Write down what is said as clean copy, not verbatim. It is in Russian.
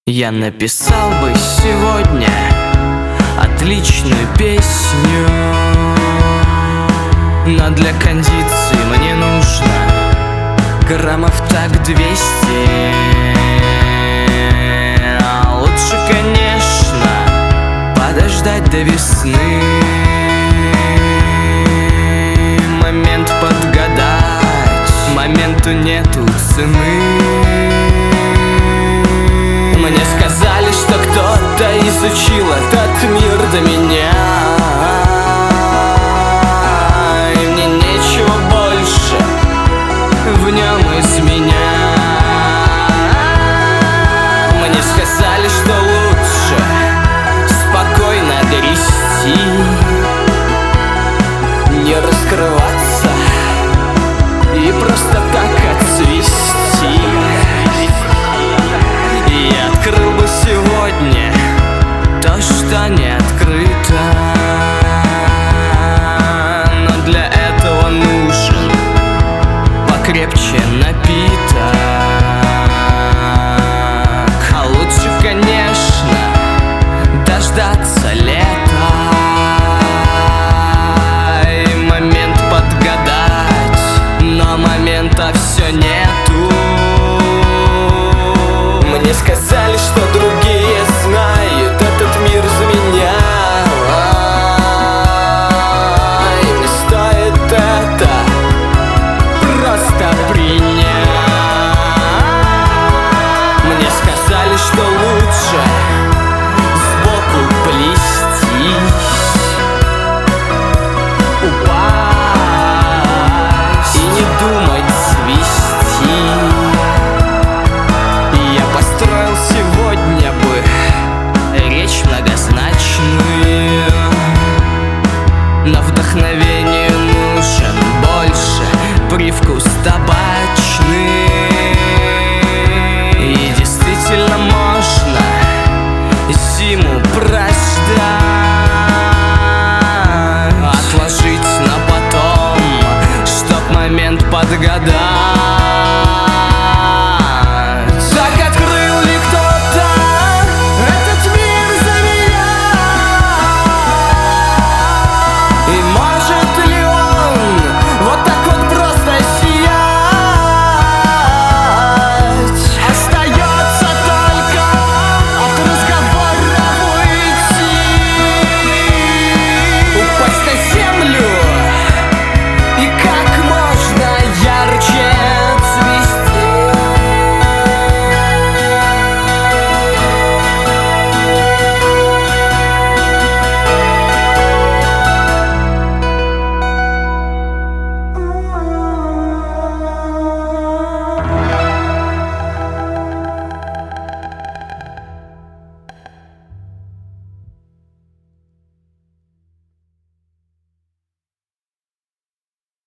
Я написал бы сегодня отличную песню, но для кондиции мне нужно граммов так 200. Лучше, конечно, подождать до весны, момент подгадать, моменту нету цены. Мне сказали, что кто-то изучил этот мир до меня, и мне нечего больше в нем изменять. Мне сказали, что лучше спокойно грести, не раскрываться и просто так отцвести. Я открыл бы сегодня то, что не открыл